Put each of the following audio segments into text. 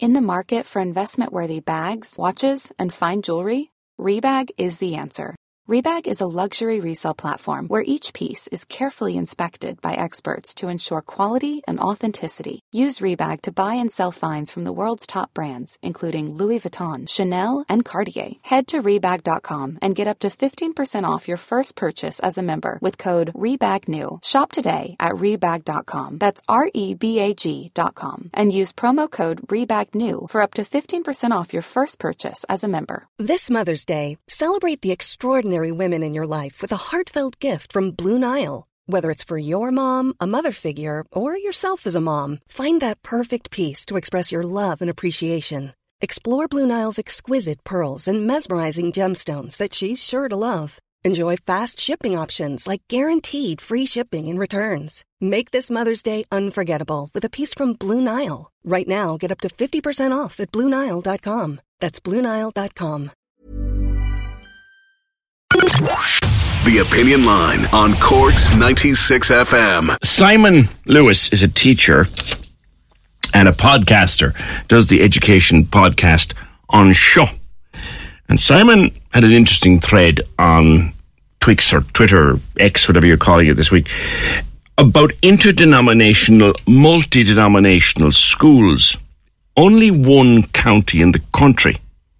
In the market for investment-worthy bags, watches, and fine jewelry, Rebag is the answer. Rebag is a luxury resale platform where each piece is carefully inspected by experts to ensure quality and authenticity. Use Rebag to buy and sell finds from the world's top brands, including Louis Vuitton, Chanel, and Cartier. Head to Rebag.com and get up to 15% off your first purchase as a member with code REBAGNEW. Shop today at Rebag.com. That's REBAG.com. And use promo code REBAGNEW for up to 15% off your first purchase as a member. This Mother's Day, celebrate the extraordinary women in your life with a heartfelt gift from Blue Nile. Whether it's for your mom, a mother figure, or yourself as a mom, find that perfect piece to express your love and appreciation. Explore Blue Nile's exquisite pearls and mesmerizing gemstones that she's sure to love. Enjoy fast shipping options like guaranteed free shipping and returns. Make this Mother's Day unforgettable with a piece from Blue Nile. Right now, get up to 50% off at BlueNile.com. That's BlueNile.com. The Opinion Line on Cork's 96 FM. Simon Lewis is a teacher and a podcaster, does the education podcast on Show. And Simon had an interesting thread on Twix or Twitter, or X, whatever you're calling it this week, about interdenominational, multi-denominational schools. Only one county in the country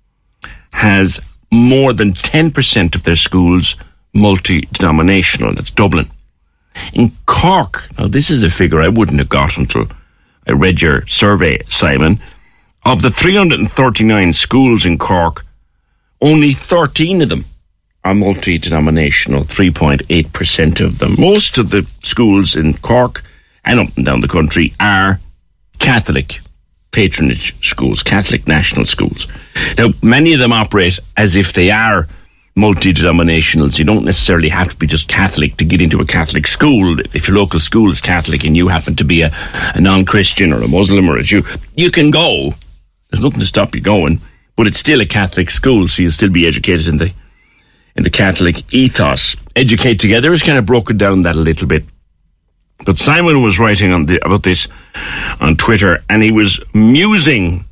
has more than 10% of their schools multi-denominational. That's Dublin. In Cork, now this is a figure I wouldn't have got until I read your survey, Simon. Of the 339 schools in Cork, only 13 of them are multi-denominational, 3.8% of them. Most of the schools in Cork and up and down the country are Catholic patronage schools, Catholic national schools. Now, many of them operate as if they are multi-denominationals. You don't necessarily have to be just Catholic to get into a Catholic school. If your local school is Catholic and you happen to be a non-Christian or a Muslim or a Jew, you can go. There's nothing to stop you going, but it's still a Catholic school, so you'll still be educated in the Catholic ethos. Educate Together has kind of broken down that a little bit. But Simon was writing about this on Twitter, and he was musing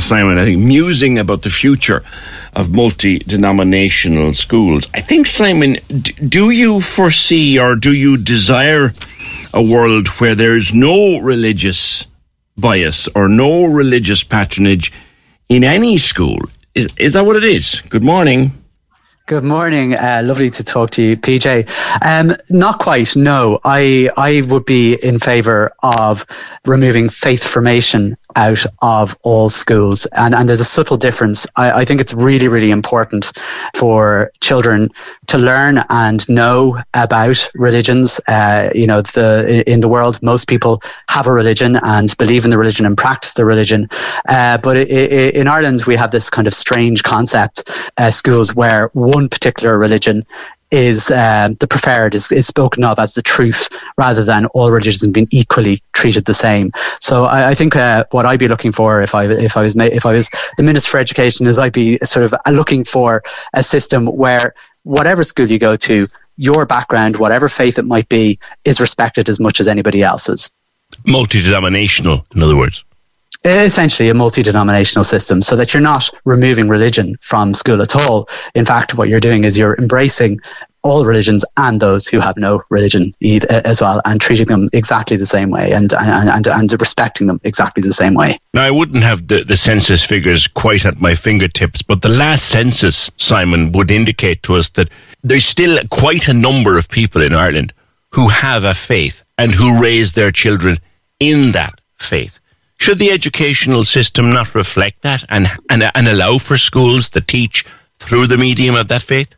about the future of multi-denominational schools. I think, Simon, do you foresee or do you desire a world where there is no religious bias or no religious patronage in any school? Is that what it is? Good morning. Good morning. Lovely to talk to you, PJ. Not quite, no. I would be in favour of removing faith formation out of all schools. And there's a subtle difference. I think it's really, really important for children to learn and know about religions. In the world, most people have a religion and believe in the religion and practice the religion. But in Ireland, we have this kind of strange concept, schools where one particular religion is the preferred, is spoken of as the truth, rather than all religions being equally treated the same. So I think what I'd be looking for if I was the Minister for Education is I'd be sort of looking for a system where whatever school you go to, your background, whatever faith it might be, is respected as much as anybody else's. Multi-denominational, in other words. Essentially a multi-denominational system, so that you're not removing religion from school at all. In fact, what you're doing is you're embracing all religions and those who have no religion as well, and treating them exactly the same way and respecting them exactly the same way. Now, I wouldn't have the census figures quite at my fingertips, but the last census, Simon, would indicate to us that there's still quite a number of people in Ireland who have a faith and who raise their children in that faith. Should the educational system not reflect that and allow for schools that teach through the medium of that faith?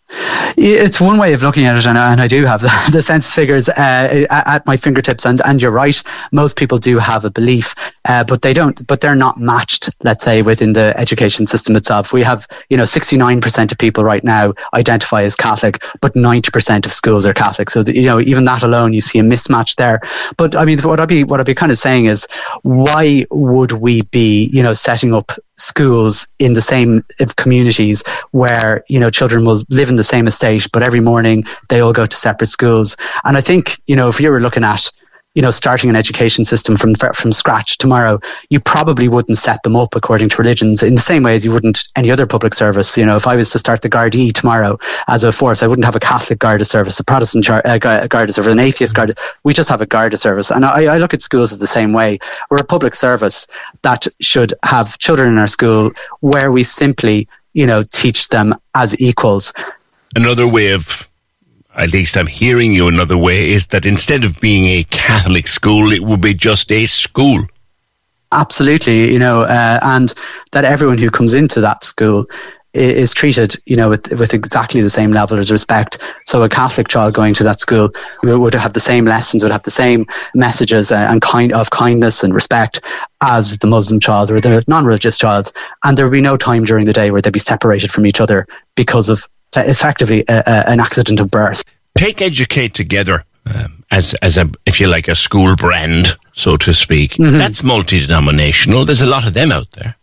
It's one way of looking at it, and I do have the census figures at my fingertips, and you're right, most people do have a belief, but they're not matched, let's say, within the education system itself. We have 69% of people right now identify as Catholic, but 90% of schools are Catholic, so even that alone, you see a mismatch there. But I mean, what I'd be kind of saying is, why would we be setting up schools in the same communities where children will live in the same estate, but every morning they all go to separate schools? And I think if you were looking at starting an education system from scratch tomorrow, you probably wouldn't set them up according to religions in the same way as you wouldn't any other public service. If I was to start the Gardaí tomorrow as a force, I wouldn't have a Catholic Garda service, a Protestant Garda service, an atheist Garda. We just have a Garda service. And I look at schools as the same way. We're a public service that should have children in our school where we simply, teach them as equals. Another way of, at least I'm hearing you another way, is that instead of being a Catholic school, it would be just a school. Absolutely, and that everyone who comes into that school is treated, with exactly the same level of respect. So a Catholic child going to that school would have the same lessons, would have the same messages and of kindness and respect as the Muslim child or the non-religious child. And there would be no time during the day where they'd be separated from each other because of effectively an accident of birth. Take Educate Together as a, if you like, a school brand, so to speak. Mm-hmm. That's multi-denominational. There's a lot of them out there.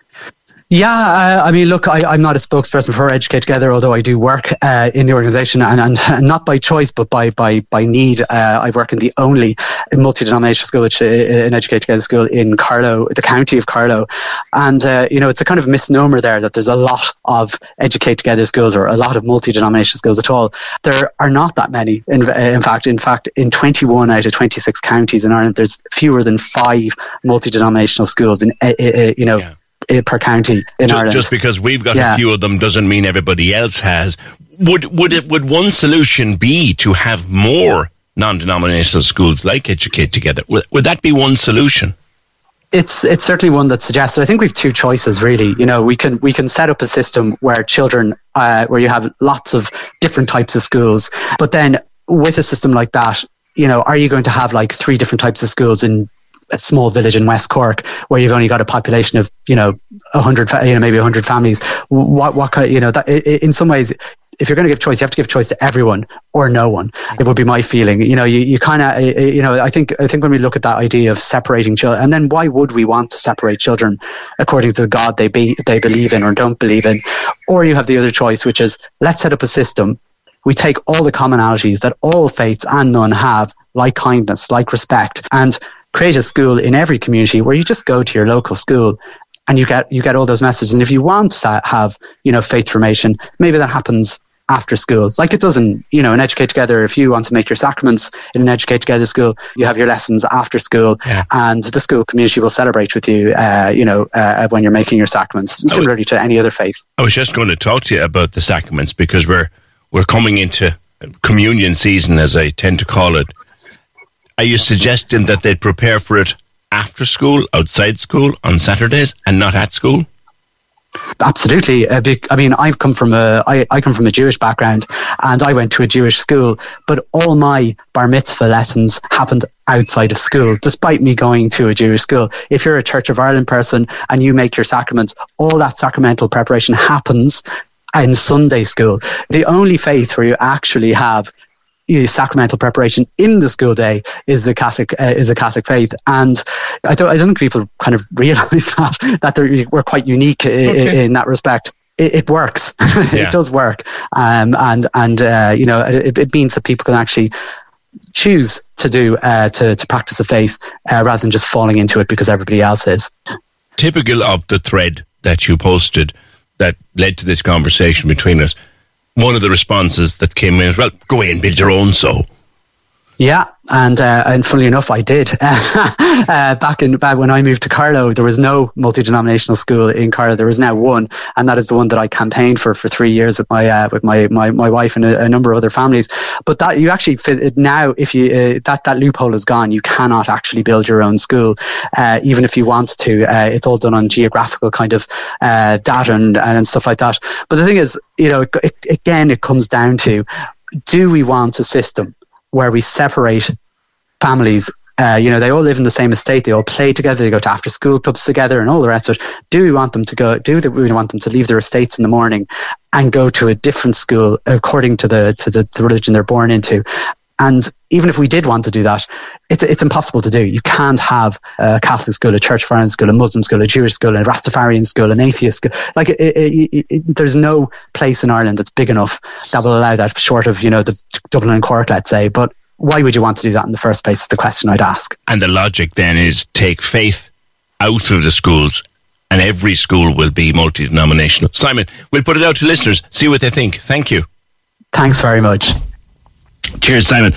Yeah, look, I'm not a spokesperson for Educate Together, although I do work in the organisation, and not by choice, but by need. I work in the only multi-denominational school, which an Educate Together school in Carlow, the county of Carlow. And, it's a kind of misnomer there that there's a lot of Educate Together schools or a lot of multi-denominational schools at all. There are not that many. In fact, in 21 out of 26 counties in Ireland, there's fewer than 5 multi-denominational schools per county in Ireland. Just because we've got a few of them doesn't mean everybody else has. Would one solution be to have more non-denominational schools like Educate Together? Would that be one solution? It's certainly one that's suggested. I think we've 2 choices really. We can set up a system where children, where you have lots of different types of schools, but then with a system like that, are you going to have like 3 different types of schools in a small village in West Cork where you've only got a population of 100, maybe 100 families? What kind? That in some ways, if you're going to give choice, you have to give choice to everyone or no one. It would be my feeling. You kind of I think when we look at that idea of separating children, and then why would we want to separate children according to the God they believe in or don't believe in? Or you have the other choice, which is let's set up a system. We take all the commonalities that all faiths and none have, like kindness, like respect, and create a school in every community where you just go to your local school and you get all those messages. And if you want to have, faith formation, maybe that happens after school, like it does in Educate Together. If you want to make your sacraments in an Educate Together school, you have your lessons after school, and the school community will celebrate with you, when you're making your sacraments, similarly to any other faith. I was just going to talk to you about the sacraments because we're coming into communion season, as I tend to call it. Are you suggesting that they'd prepare for it after school, outside school, on Saturdays, and not at school? Absolutely. I come from a Jewish background, and I went to a Jewish school, but all my bar mitzvah lessons happened outside of school, despite me going to a Jewish school. If you're a Church of Ireland person and you make your sacraments, all that sacramental preparation happens in Sunday school. The only faith where you actually have sacramental preparation in the school day is the Catholic faith, and I don't think people kind of realise that we're quite unique in that respect. It works. It does work, and it means that people can actually choose to do to practice a faith rather than just falling into it because everybody else is. Typical of the thread that you posted that led to this conversation between us. One of the responses that came in is, well, go away and build your own so. Yeah, and funnily enough, I did. Back when I moved to Carlow, there was no multi-denominational school in Carlow. There is now one, and that is the one that I campaigned for 3 years with my wife and a number of other families. But that you actually now, if you that loophole is gone, you cannot actually build your own school, even if you want to. It's all done on geographical kind of data and stuff like that. But the thing is, it comes down to, do we want a system where we separate families? They all live in the same estate, they all play together, they go to after school clubs together and all the rest of it. Do we want them to leave their estates in the morning and go to a different school according to the religion they're born into? And even if we did want to do that, it's impossible to do. You can't have a Catholic school, a Church of Ireland school, a Muslim school, a Jewish school, a Rastafarian school, an atheist school. Like there's no place in Ireland that's big enough that will allow that, short of the Dublin and Cork, let's say. But why would you want to do that in the first place is the question I'd ask. And the logic then is take faith out of the schools and every school will be multi-denominational. Simon, we'll put it out to listeners, see what they think. Thank you. Thanks very much. Cheers, Simon.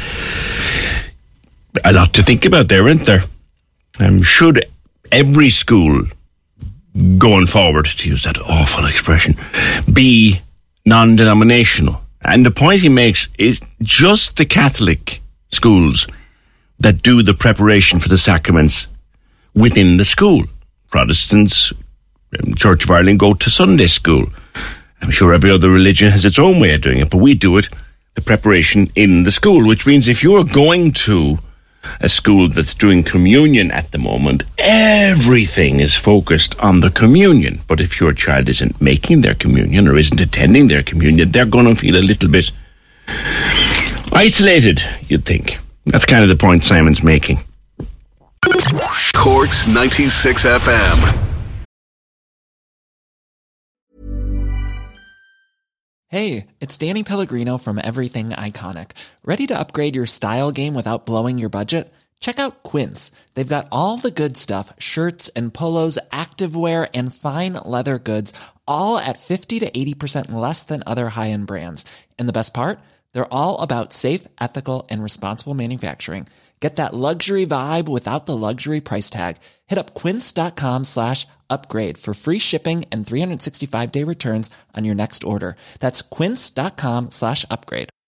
A lot to think about there, isn't there? Should every school going forward, to use that awful expression, be non-denominational? And the point he makes is just the Catholic schools that do the preparation for the sacraments within the school. Protestants, Church of Ireland, go to Sunday school. I'm sure every other religion has its own way of doing it, but we do it, the preparation in the school, which means if you're going to a school that's doing communion at the moment, everything is focused on the communion. But if your child isn't making their communion or isn't attending their communion, they're going to feel a little bit isolated, you'd think. That's kind of the point Simon's making. Cork's 96 FM. Hey, it's Danny Pellegrino from Everything Iconic. Ready to upgrade your style game without blowing your budget? Check out Quince. They've got all the good stuff, shirts and polos, activewear, and fine leather goods, all at 50 to 80% less than other high-end brands. And the best part? They're all about safe, ethical, and responsible manufacturing. Get that luxury vibe without the luxury price tag. Hit up quince.com/upgrade for free shipping and 365-day returns on your next order. That's quince.com/upgrade.